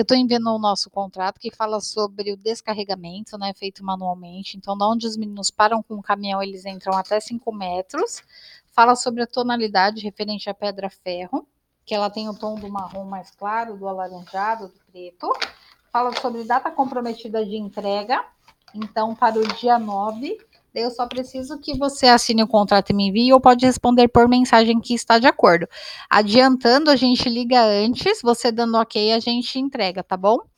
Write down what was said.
Eu estou enviando o nosso contrato que fala sobre o descarregamento, né, feito manualmente. Então, da onde os meninos param com o caminhão, eles entram até 5 metros. Fala sobre a tonalidade referente à pedra-ferro, que ela tem o tom do marrom mais claro, do alaranjado, do preto. Fala sobre data comprometida de entrega, então para o dia 9. Eu só preciso que você assine o contrato e me envie, ou pode responder por mensagem que está de acordo. Adiantando, a gente liga antes, você dando ok, a gente entrega, tá bom?